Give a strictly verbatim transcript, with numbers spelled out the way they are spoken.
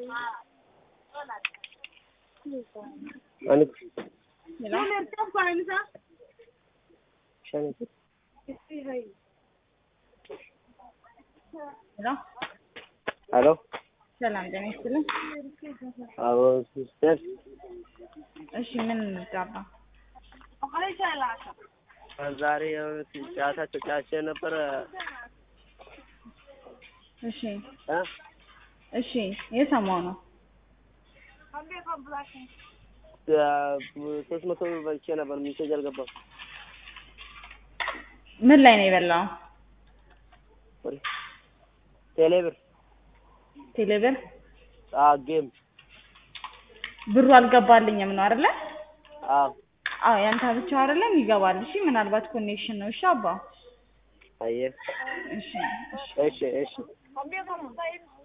أنا Hello. شنو Hello. ألو ሰላም ጤና ይስጥልኝ። አዎ ሲስተር እሺ ምን ጫባ? ዛሬ ጫታ ተጫጭ ነበር እሺ እ እሺ የሰማው ነው ሶስት መቶ በልቼ ነበር ሚሴጅ አልገባም ምን ላይ ነው የበላው ቴሌብር ቴሌብር አ ጌም ብሩ አልገባልኝም ነው አይደለ አዎ አዎ ያንተ ብቻ አይደለም ይገባል እሺ ምናልባት ኮኔክሽን ነው እሺ አባ አየ እሺ እሺ እሺ